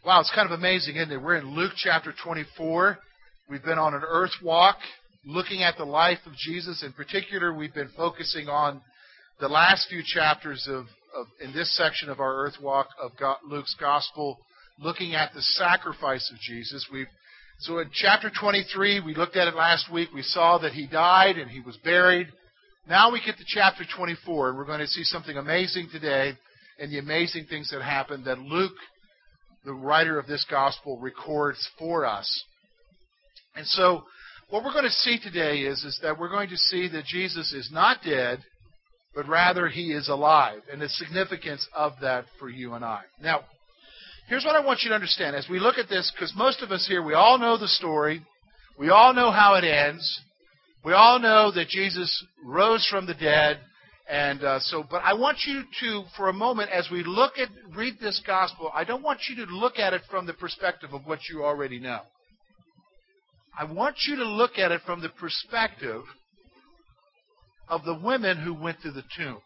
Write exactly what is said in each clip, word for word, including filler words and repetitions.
Wow, it's kind of amazing, isn't it? We're in Luke chapter twenty-four. We've been on an earth walk looking at the life of Jesus. In particular, we've been focusing on the last few chapters of, of in this section of our earth walk of God, Luke's gospel, looking at the sacrifice of Jesus. We've So in chapter twenty-three, we looked at it last week. We saw that he died and he was buried. Now we get to chapter twenty-four, and we're going to see something amazing today and the amazing things that happened that Luke, the writer of this gospel, records for us. And so what we're going to see today is, is that we're going to see that Jesus is not dead, but rather he is alive, and the significance of that for you and I. Now, here's what I want you to understand. As we look at this, because most of us here, we all know the story. We all know how it ends. We all know that Jesus rose from the dead. And uh, so, but I want you to, for a moment, as we look at, read this gospel, I don't want you to look at it from the perspective of what you already know. I want you to look at it from the perspective of the women who went to the tomb.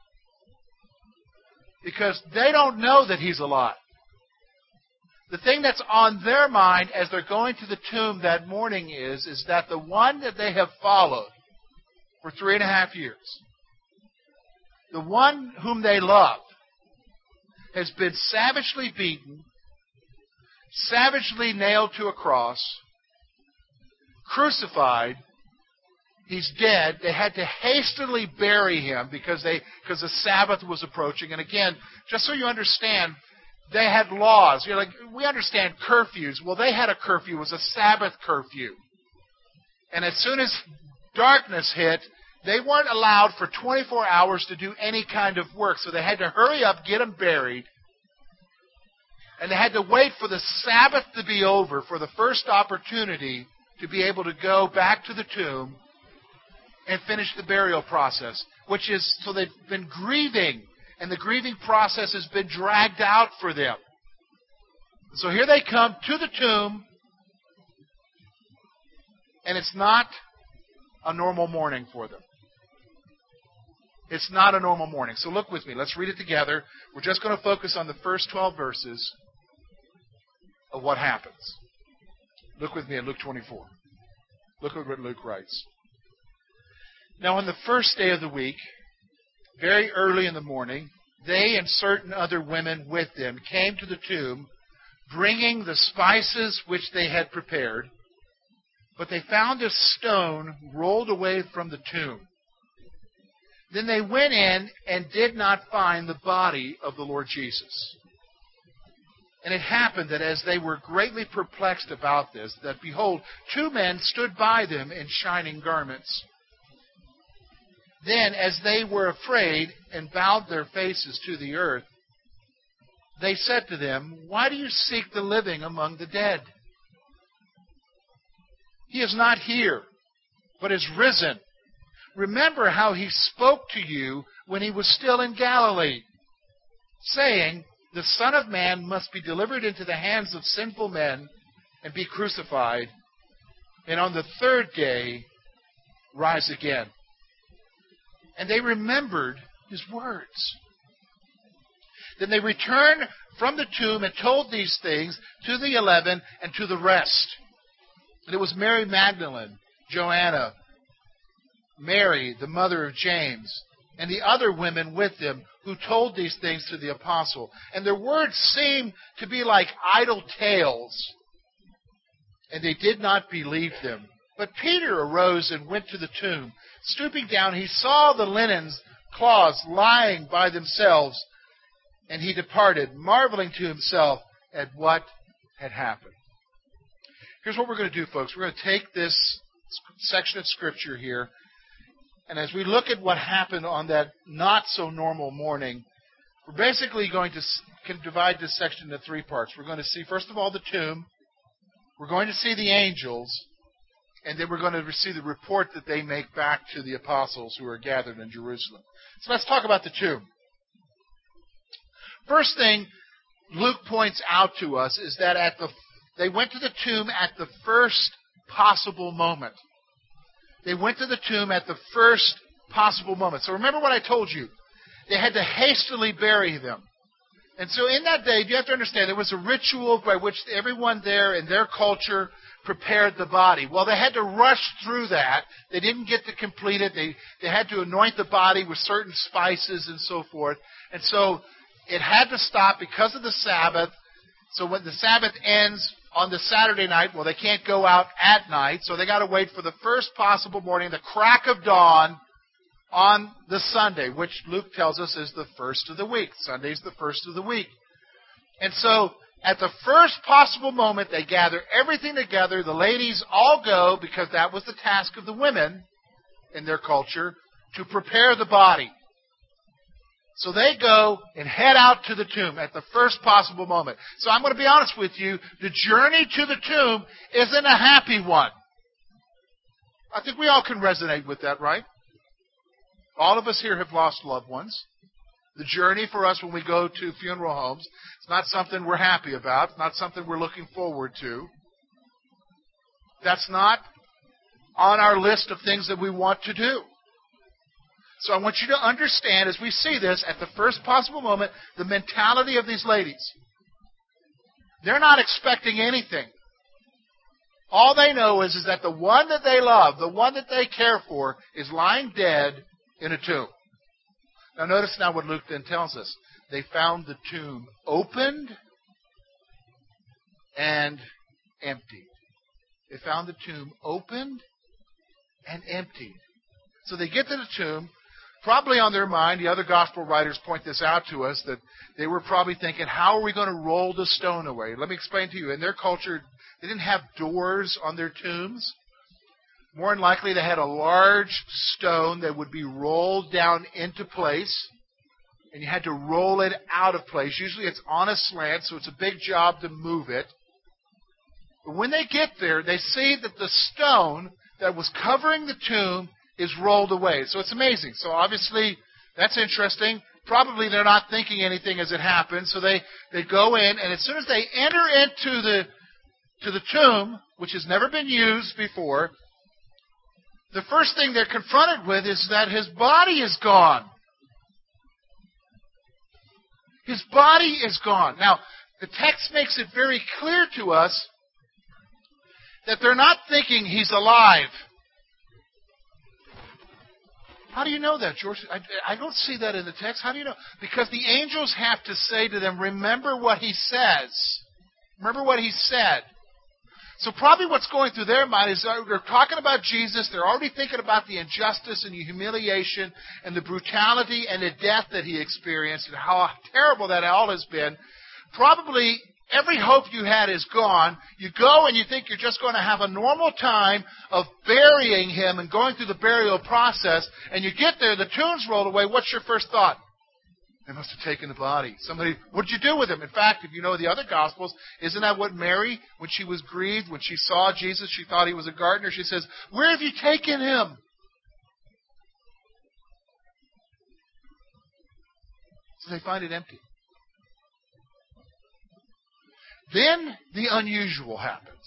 Because they don't know that he's alive. The thing that's on their mind as they're going to the tomb that morning is, is that the one that they have followed for three and a half years, the one whom they loved, has been savagely beaten, savagely nailed to a cross, crucified. He's dead. They had to hastily bury him because they because the Sabbath was approaching. And again, just so you understand, they had laws. You're like, we understand curfews. Well, they had a curfew. It was a Sabbath curfew. And as soon as darkness hit, they weren't allowed for twenty-four hours to do any kind of work. So they had to hurry up, get him buried. And they had to wait for the Sabbath to be over for the first opportunity to be able to go back to the tomb and finish the burial process. Which is, so they've been grieving. And the grieving process has been dragged out for them. So here they come to the tomb, and it's not a normal morning for them. It's not a normal morning. So look with me. Let's read it together. We're just going to focus on the first twelve verses of what happens. Look with me at Luke twenty-four. Look at what Luke writes. Now on the first day of the week, very early in the morning, they and certain other women with them came to the tomb, bringing the spices which they had prepared. But they found a stone rolled away from the tomb. Then they went in and did not find the body of the Lord Jesus. And it happened that as they were greatly perplexed about this, that behold, two men stood by them in shining garments. Then, as they were afraid and bowed their faces to the earth, they said to them, "Why do you seek the living among the dead? He is not here, but is risen. Remember how he spoke to you when he was still in Galilee, saying, 'The Son of Man must be delivered into the hands of sinful men and be crucified, and on the third day rise again.'" And they remembered his words. Then they returned from the tomb and told these things to the eleven and to the rest. And it was Mary Magdalene, Joanna, Mary, the mother of James, and the other women with them who told these things to the apostle. And their words seemed to be like idle tales, and they did not believe them. But Peter arose and went to the tomb. Stooping down, he saw the linen cloths lying by themselves, and he departed, marveling to himself at what had happened. Here's what we're going to do, folks. We're going to take this section of Scripture here, and as we look at what happened on that not-so-normal morning, we're basically going to can divide this section into three parts. We're going to see, first of all, the tomb. We're going to see the angels. And then we're going to see the report that they make back to the apostles who are gathered in Jerusalem. So let's talk about the tomb. First thing Luke points out to us is that at the they went to the tomb at the first possible moment. They went to the tomb at the first possible moment. So remember what I told you. They had to hastily bury them. And so in that day, you have to understand, there was a ritual by which everyone there in their culture prepared the body. Well, they had to rush through that. They didn't get to complete it. They, they had to anoint the body with certain spices and so forth. And so it had to stop because of the Sabbath. So when the Sabbath ends on the Saturday night, well, they can't go out at night, so they got to wait for the first possible morning, the crack of dawn, on the Sunday, which Luke tells us is the first of the week. Sunday's the first of the week. And so, at the first possible moment, they gather everything together. The ladies all go, because that was the task of the women in their culture, to prepare the body. So they go and head out to the tomb at the first possible moment. So I'm going to be honest with you, the journey to the tomb isn't a happy one. I think we all can resonate with that, right? All of us here have lost loved ones. The journey for us when we go to funeral homes, it's not something we're happy about. It's not something we're looking forward to. That's not on our list of things that we want to do. So I want you to understand, as we see this, at the first possible moment, the mentality of these ladies. They're not expecting anything. All they know is, is that the one that they love, the one that they care for, is lying dead in a tomb. Now notice now what Luke then tells us. They found the tomb opened and emptied. They found the tomb opened and emptied. So they get to the tomb. Probably on their mind, the other gospel writers point this out to us, that they were probably thinking, how are we going to roll the stone away? Let me explain to you. In their culture, they didn't have doors on their tombs. More than likely, they had a large stone that would be rolled down into place, and you had to roll it out of place. Usually it's on a slant, so it's a big job to move it. But when they get there, they see that the stone that was covering the tomb is rolled away. So it's amazing. So obviously, that's interesting. Probably they're not thinking anything as it happens. So they, they go in, and as soon as they enter into the, to the tomb, which has never been used before, the first thing they're confronted with is that his body is gone. His body is gone. Now, the text makes it very clear to us that they're not thinking he's alive. How do you know that, George? I, I don't see that in the text. How do you know? Because the angels have to say to them, remember what he says. Remember what he said. So probably what's going through their mind is they're talking about Jesus. They're already thinking about the injustice and the humiliation and the brutality and the death that he experienced and how terrible that all has been. Probably every hope you had is gone. You go and you think you're just going to have a normal time of burying him and going through the burial process. And you get there, the tomb's rolled away. What's your first thought? They must have taken the body. Somebody, what did you do with him? In fact, if you know the other Gospels, isn't that what Mary, when she was grieved, when she saw Jesus, she thought he was a gardener, she says, where have you taken him? So they find it empty. Then the unusual happens.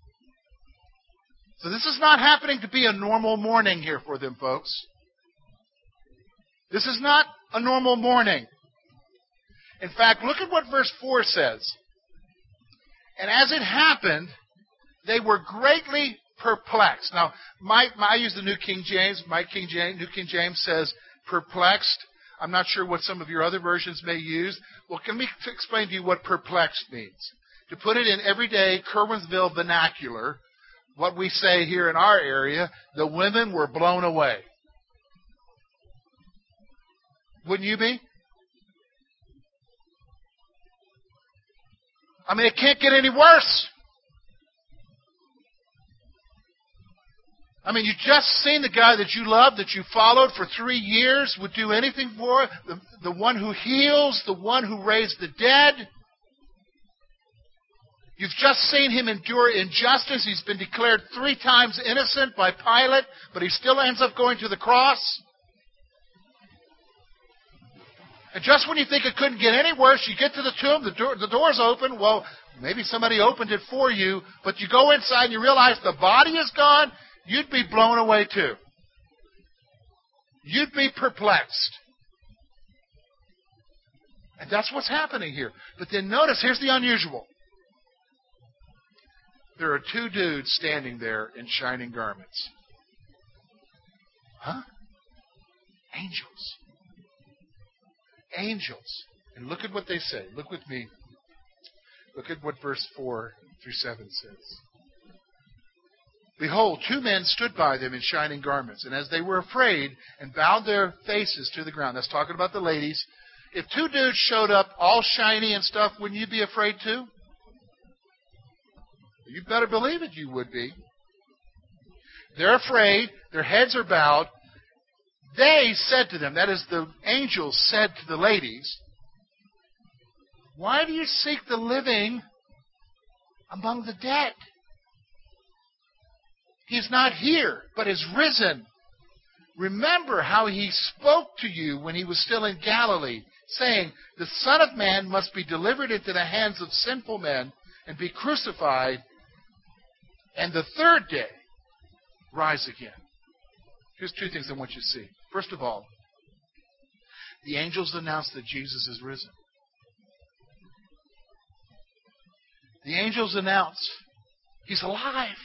So this is not happening to be a normal morning here for them, folks. This is not a normal morning. In fact, look at what verse four says. And as it happened, they were greatly perplexed. Now, my, my, I use the New King James. My King James, New King James says perplexed. I'm not sure what some of your other versions may use. Well, let me explain to you what perplexed means. To put it in everyday Kerwinsville vernacular, what we say here in our area, the women were blown away. Wouldn't you be? I mean, it can't get any worse. I mean, you just seen the guy that you loved, that you followed for three years, would do anything for, the, the one who heals, the one who raised the dead. You've just seen him endure injustice. He's been declared three times innocent by Pilate, but he still ends up going to the cross. And just when you think it couldn't get any worse, you get to the tomb, the, door, the door's open. Well, maybe somebody opened it for you, but you go inside and you realize the body is gone. You'd be blown away too. You'd be perplexed. And that's what's happening here. But then notice, here's the unusual. There are two dudes standing there in shining garments. Huh? Angels. Angels. And look at what they say. Look with me. Look at what verse four through seven says. Behold, two men stood by them in shining garments, and as they were afraid and bowed their faces to the ground. That's talking about the ladies. If two dudes showed up all shiny and stuff, wouldn't you be afraid too? You better believe it, you would be. They're afraid. Their heads are bowed. They said to them, that is, the angels said to the ladies, why do you seek the living among the dead? He's not here, but is risen. Remember how he spoke to you when he was still in Galilee, saying, the Son of Man must be delivered into the hands of sinful men and be crucified, and the third day rise again. Here's two things I want you to see. First of all, the angels announced that Jesus is risen. The angels announce he's alive.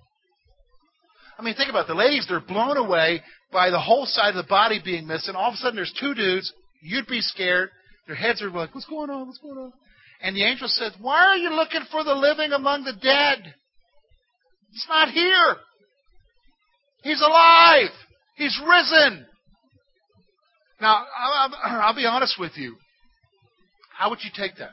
I mean, think about it. The ladies, they're blown away by the whole side of the body being missing. All of a sudden, there's two dudes. You'd be scared. Their heads are like, what's going on? What's going on? And the angel says, why are you looking for the living among the dead? He's not here. He's alive. He's risen. Now, I'll, I'll be honest with you. How would you take that?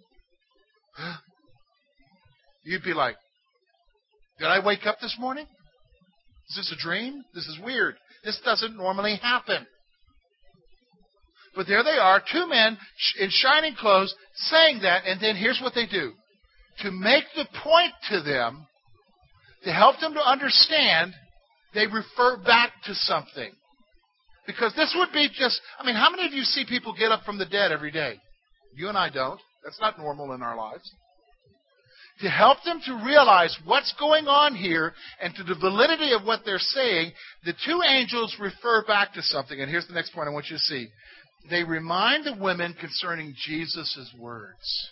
You'd be like, did I wake up this morning? Is this a dream? This is weird. This doesn't normally happen. But there they are, two men in shining clothes saying that, and then here's what they do. To make the point to them, to help them to understand, they refer back to something. Because this would be just, I mean, how many of you see people get up from the dead every day? You and I don't. That's not normal in our lives. To help them to realize what's going on here and to the validity of what they're saying, the two angels refer back to something. And here's the next point I want you to see. They remind the women concerning Jesus' words.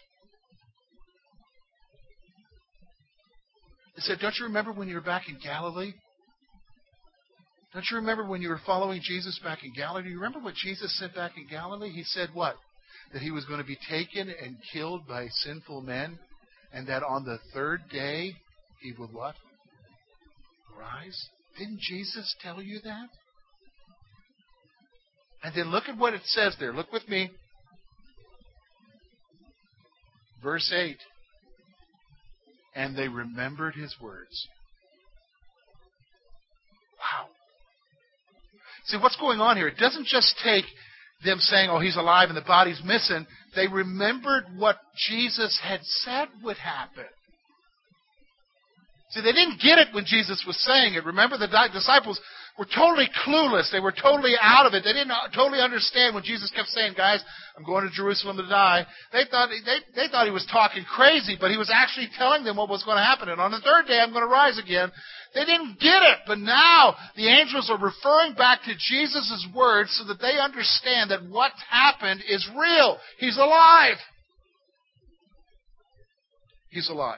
They said, don't you remember when you were back in Galilee? Don't you remember when you were following Jesus back in Galilee? Do you remember what Jesus said back in Galilee? He said what? That he was going to be taken and killed by sinful men, and that on the third day he would what? Rise? Didn't Jesus tell you that? And then look at what it says there. Look with me. Verse eight. And they remembered his words. Wow. See, what's going on here? It doesn't just take them saying, oh, he's alive and the body's missing. They remembered what Jesus had said would happen. See, they didn't get it when Jesus was saying it. Remember, the disciples were totally clueless. They were totally out of it. They didn't totally understand when Jesus kept saying, guys, I'm going to Jerusalem to die. They thought they, they thought he was talking crazy, but he was actually telling them what was going to happen. And on the third day, I'm going to rise again. They didn't get it. But now the angels are referring back to Jesus' words so that they understand that what happened is real. He's alive. He's alive.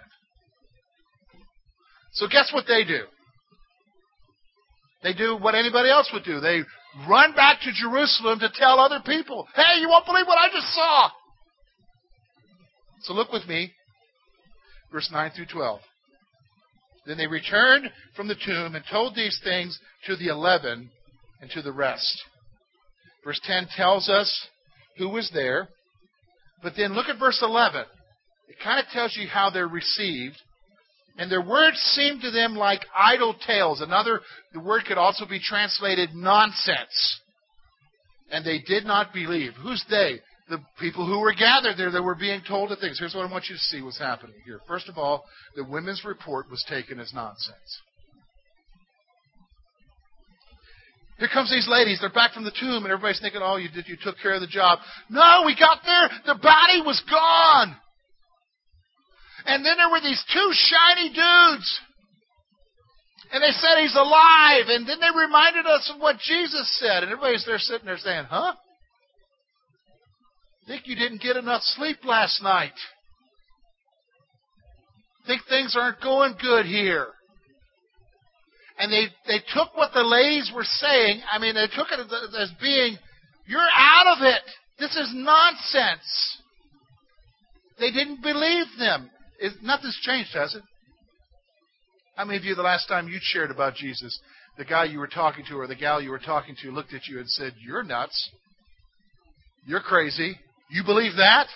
So guess what they do? They do what anybody else would do. They run back to Jerusalem to tell other people, hey, you won't believe what I just saw. So look with me, verse nine through twelve. Then they returned from the tomb and told these things to the eleven and to the rest. Verse ten tells us who was there. But then look at verse eleven. It kind of tells you how they're received. And their words seemed to them like idle tales. Another, the word could also be translated nonsense. And they did not believe. Who's they? The people who were gathered there that were being told the things. Here's what I want you to see what's happening here. First of all, the women's report was taken as nonsense. Here comes these ladies. They're back from the tomb, and everybody's thinking, oh, you did, you took care of the job. No, we got there. The body was gone. And then there were these two shiny dudes. And they said he's alive. And then they reminded us of what Jesus said. And everybody's there sitting there saying, huh? Think you didn't get enough sleep last night. Think things aren't going good here. And they, they took what the ladies were saying, I mean, they took it as being, you're out of it. This is nonsense. They didn't believe them. It, nothing's changed, has it? How many of you, the last time you shared about Jesus, the guy you were talking to or the gal you were talking to looked at you and said, you're nuts. You're crazy. You believe that?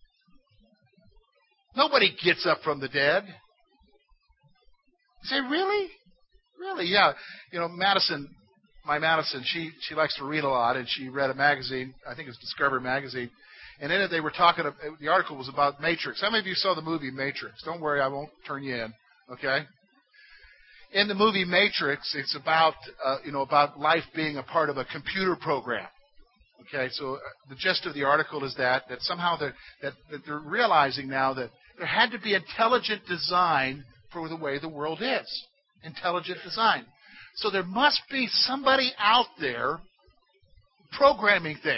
Nobody gets up from the dead. You say, really? Really? Yeah. You know, Madison, my Madison, she, she likes to read a lot, and she read a magazine, I think it was Discover magazine, and in it they were talking, the article was about Matrix. How many of you saw the movie Matrix? Don't worry, I won't turn you in, okay? In the movie Matrix, it's about, uh, you know, about life being a part of a computer program. Okay, so the gist of the article is that, that somehow they're, that, that they're realizing now that there had to be intelligent design for the way the world is. Intelligent design. So there must be somebody out there programming things.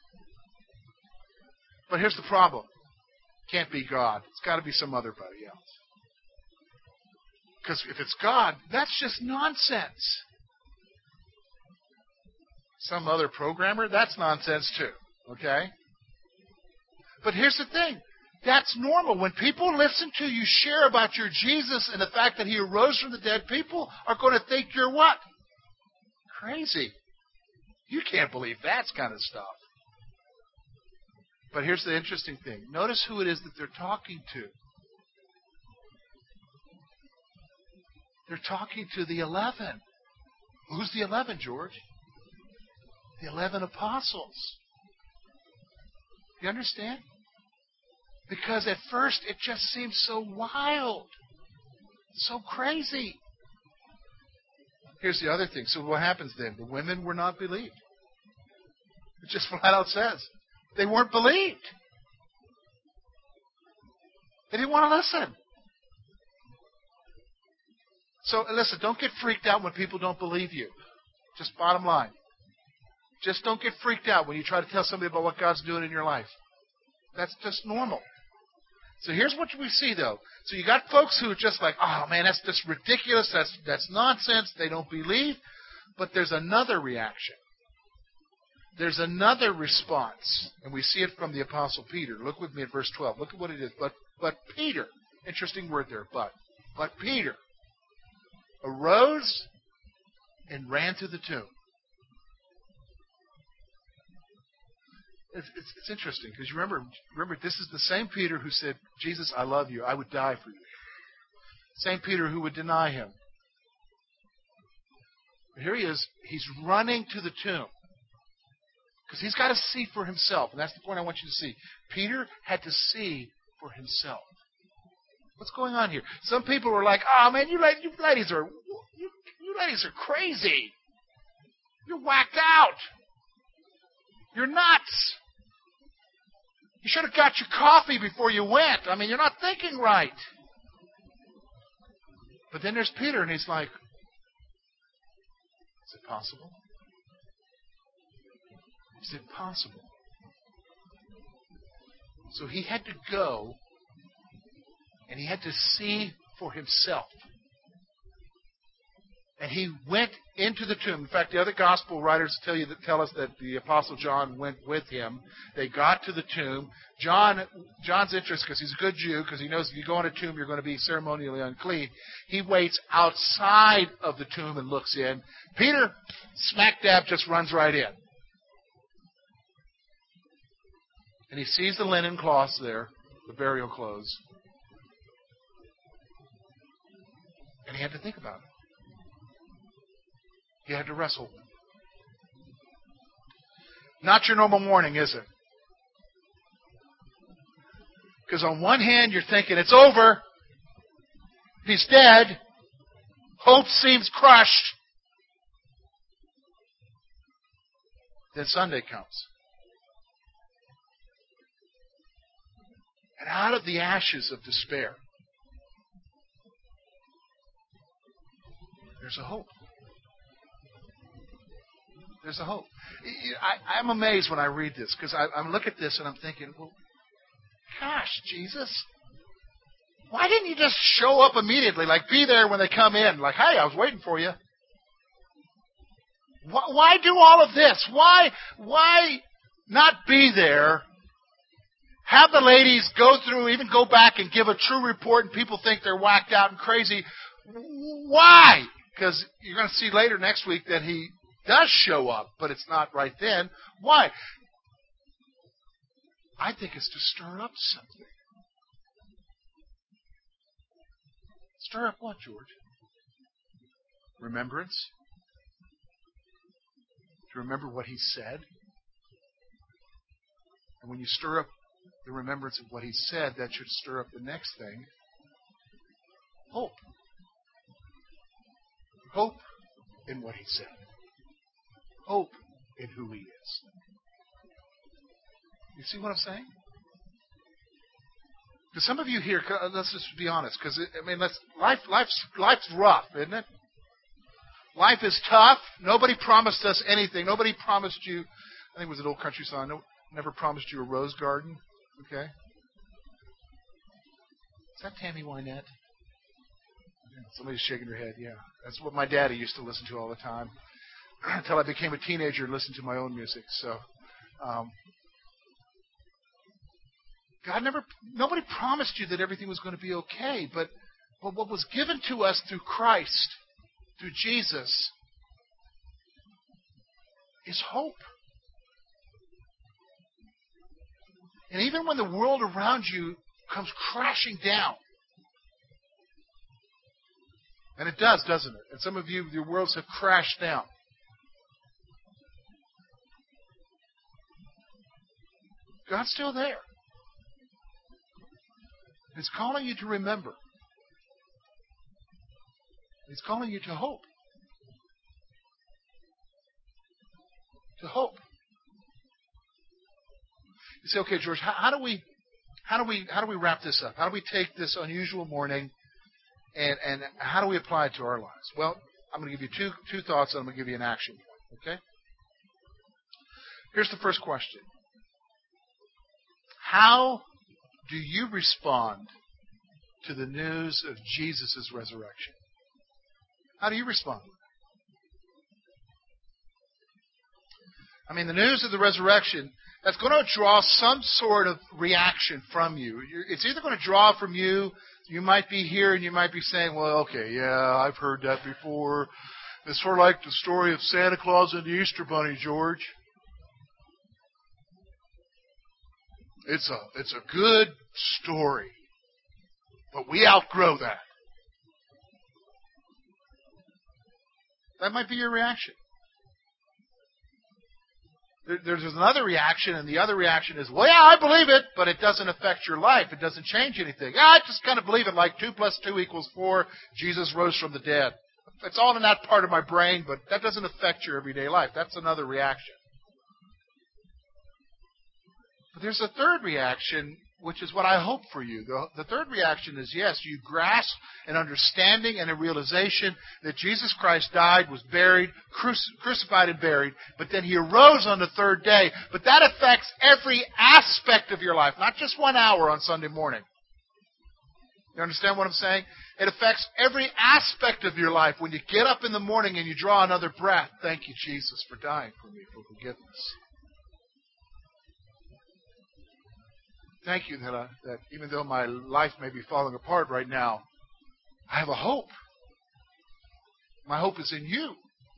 But here's the problem. Can't be God. It's got to be some other buddy else. Because if it's God, that's just nonsense. Some other programmer, that's nonsense too. Okay? But here's the thing. That's normal. When people listen to you share about your Jesus and the fact that He arose from the dead, people are going to think you're what? Crazy. You can't believe that kind of stuff. But here's the interesting thing. Notice who it is that they're talking to. They're talking to the eleven. Who's the eleven, George? The eleven apostles. You understand? Because at first it just seems so wild, so crazy. Here's the other thing. So what happens then? The women were not believed. It just flat out says. They weren't believed. They didn't want to listen. So listen, don't get freaked out when people don't believe you. Just bottom line. Just don't get freaked out when you try to tell somebody about what God's doing in your life. That's just normal. So here's what we see, though. So you got folks who are just like, oh, man, that's just ridiculous. That's, that's nonsense. They don't believe. But there's another reaction. There's another response. And we see it from the Apostle Peter. Look with me at verse twelve. Look at what it is. But, but Peter, interesting word there, but. But Peter arose and ran to the tomb. It's, it's, it's interesting because you remember, remember, this is the same Peter who said, Jesus, I love you. I would die for you. Same Peter who would deny Him. But here he is. He's running to the tomb because he's got to see for himself. And that's the point I want you to see. Peter had to see for himself. What's going on here? Some people were like, oh, man, you, you ladies are you, you ladies are crazy. You're whacked out. You're nuts. You should have got your coffee before you went. I mean, you're not thinking right. But then there's Peter, and he's like, is it possible? Is it possible? So he had to go, and he had to see for himself. And he went into the tomb. In fact, the other gospel writers tell you that tell us that the Apostle John went with him. They got to the tomb. John, John's interest, because he's a good Jew, because he knows if you go in a tomb, you're going to be ceremonially unclean. He waits outside of the tomb and looks in. Peter, smack dab, just runs right in. And he sees the linen cloths there, the burial clothes. And he had to think about it. He had to wrestle. Not your normal morning, is it? Because on one hand, you're thinking, it's over. He's dead. Hope seems crushed. Then Sunday comes. And out of the ashes of despair, there's a hope. There's a hope. I, I'm amazed when I read this because I, I look at this and I'm thinking, well, gosh, Jesus, why didn't you just show up immediately? Like, be there when they come in. Like, hey, I was waiting for you. Why, why do all of this? Why, why not be there? Have the ladies go through, even go back and give a true report, and people think they're whacked out and crazy. Why? Because you're going to see later next week that he does show up, but it's not right then. Why? I think it's to stir up something. Stir up what, George? Remembrance? To remember what he said? And when you stir up the remembrance of what he said, that should stir up the next thing. Hope. Hope in what he said. Hope in who he is. You see what I'm saying? Because some of you here, let's just be honest, because I mean, let's, life, life's, life's rough, isn't it? Life is tough. Nobody promised us anything. Nobody promised you, I think it was an old country song, no, never promised you a rose garden. Okay? Is that Tammy Wynette? Yeah, somebody's shaking their head. Yeah. That's what my daddy used to listen to all the time until I became a teenager and listened to my own music. So, um, God never, nobody promised you that everything was going to be okay, but, but what was given to us through Christ, through Jesus, is hope. And even when the world around you comes crashing down, and it does, doesn't it? And some of you, your worlds have crashed down. God's still there. He's calling you to remember. He's calling you to hope. To hope. You say, okay, George, how, how do we, how do we, how do we wrap this up? How do we take this unusual morning, and and how do we apply it to our lives? Well, I'm going to give you two two thoughts, and I'm going to give you an action point. Okay. Here's the first question: how do you respond to the news of Jesus' resurrection? How do you respond? I mean, the news of the resurrection, that's going to draw some sort of reaction from you. It's either going to draw from you, you might be here and you might be saying, well, okay, yeah, I've heard that before. It's sort of like the story of Santa Claus and the Easter Bunny, George. It's a, it's a good story, but we outgrow that. That might be your reaction. There's another reaction, and the other reaction is, well, yeah, I believe it, but it doesn't affect your life. It doesn't change anything. Yeah, I just kind of believe it like two plus two equals four. Jesus rose from the dead. It's all in that part of my brain, but that doesn't affect your everyday life. That's another reaction. But there's a third reaction, which is what I hope for you. The, the third reaction is, yes, you grasp an understanding and a realization that Jesus Christ died, was buried, cruci- crucified and buried, but then He arose on the third day. But that affects every aspect of your life, not just one hour on Sunday morning. You understand what I'm saying? It affects every aspect of your life. When you get up in the morning and you draw another breath, thank you, Jesus, for dying for me, for forgiveness. Thank you that, I, that even though my life may be falling apart right now, I have a hope. My hope is in you.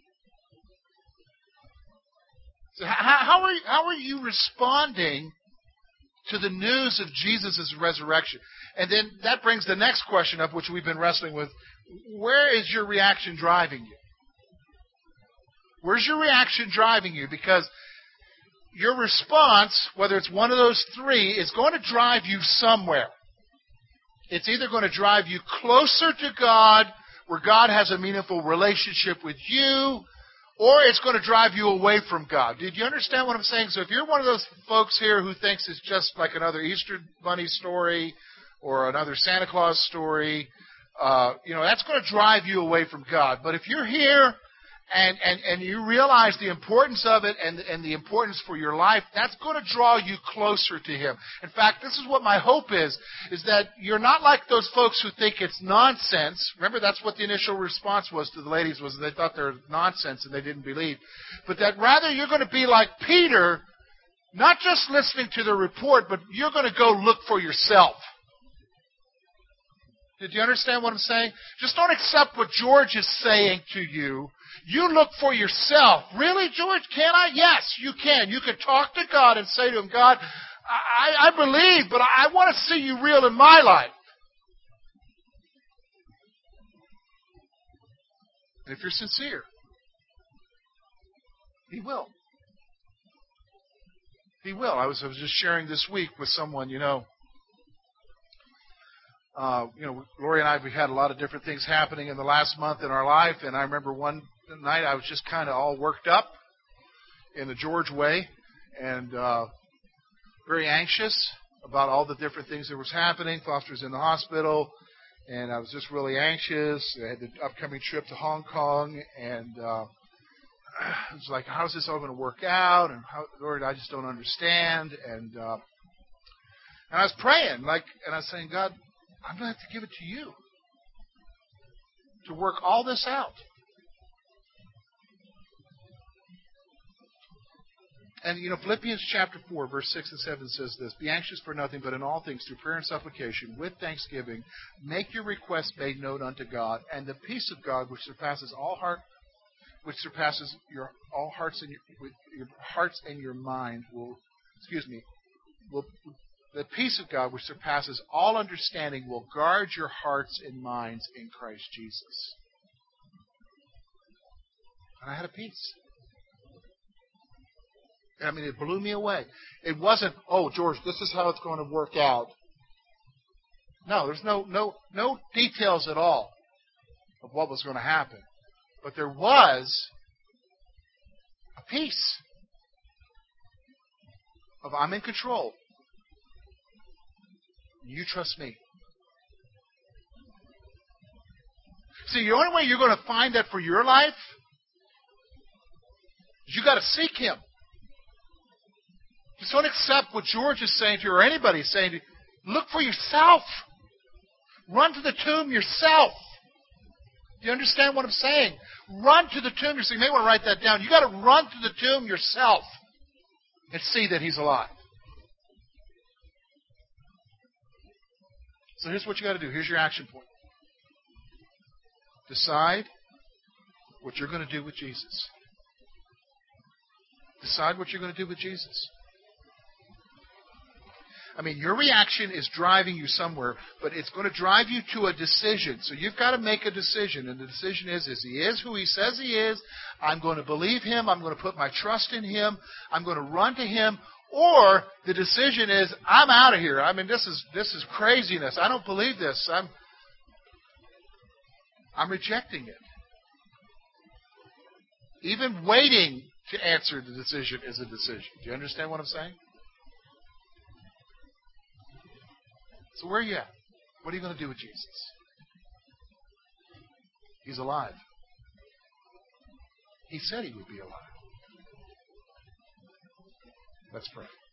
So how, how, are you, how are you responding to the news of Jesus' resurrection? And then that brings the next question up, which we've been wrestling with. Where is your reaction driving you? Where's your reaction driving you? Because your response, whether it's one of those three, is going to drive you somewhere. It's either going to drive you closer to God, where God has a meaningful relationship with you, or it's going to drive you away from God. Did you understand what I'm saying? So if you're one of those folks here who thinks it's just like another Easter Bunny story or another Santa Claus story, uh, you know, that's going to drive you away from God. But if you're here and, and, and you realize the importance of it and, and the importance for your life, that's going to draw you closer to Him. In fact, this is what my hope is, is that you're not like those folks who think it's nonsense. Remember, that's what the initial response was to the ladies, was they thought they were nonsense and they didn't believe. But that rather you're going to be like Peter, not just listening to the report, but you're going to go look for yourself. Did you understand what I'm saying? Just don't accept what George is saying to you. You look for yourself. Really, George? Can I? Yes, you can. You can talk to God and say to Him, God, I, I believe, but I want to see you real in my life. And if you're sincere, He will. He will. I was, I was just sharing this week with someone, you know, Uh, you know, Lori and I, we've had a lot of different things happening in the last month in our life, and I remember one night I was just kind of all worked up in the George way and uh, very anxious about all the different things that was happening. Foster's in the hospital, and I was just really anxious. I had the upcoming trip to Hong Kong, and uh, it was like, how is this all going to work out? And how, Lord, I just don't understand. And uh, and I was praying, like, and I was saying, God, I'm going to have to give it to you to work all this out. And, you know, Philippians chapter four, verse six and seven says this, be anxious for nothing, but in all things through prayer and supplication, with thanksgiving, make your requests made known unto God, and the peace of God, which surpasses all heart, which surpasses your all hearts and your, your hearts and your mind will, excuse me, will. The peace of God, which surpasses all understanding, will guard your hearts and minds in Christ Jesus. And I had a peace. I mean, it blew me away. It wasn't, oh, George, this is how it's going to work out. No, there's no no no details at all of what was going to happen. But there was a peace of I'm in control. You trust me. See, the only way you're going to find that for your life is you got to seek Him. Just don't accept what George is saying to you or anybody is saying to you. Look for yourself. Run to the tomb yourself. Do you understand what I'm saying? Run to the tomb yourself. You may want to write that down. You got to run to the tomb yourself and see that He's alive. So here's what you got to do. Here's your action point. Decide what you're going to do with Jesus. Decide what you're going to do with Jesus. I mean, your reaction is driving you somewhere, but it's going to drive you to a decision. So you've got to make a decision, and the decision is, is He is who He says He is. I'm going to believe Him. I'm going to put my trust in Him. I'm going to run to Him. Or the decision is, I'm out of here. I mean, this is this is craziness. I don't believe this. I'm I'm rejecting it. Even waiting to answer the decision is a decision. Do you understand what I'm saying? So where are you at? What are you going to do with Jesus? He's alive. He said He would be alive. Let's pray.